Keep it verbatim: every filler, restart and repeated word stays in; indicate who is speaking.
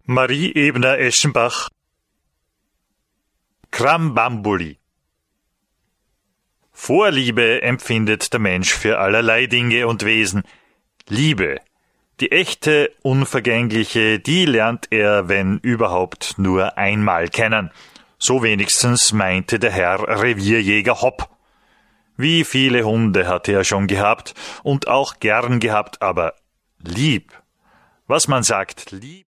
Speaker 1: Marie Ebner-Eschenbach. Krambambuli. Vorliebe empfindet der Mensch für allerlei Dinge und Wesen. Liebe, die echte, unvergängliche, die lernt er, wenn überhaupt, nur einmal kennen. So wenigstens meinte der Herr Revierjäger Hopp. Wie viele Hunde hatte er schon gehabt und auch gern gehabt, aber lieb. Was man sagt, lieb.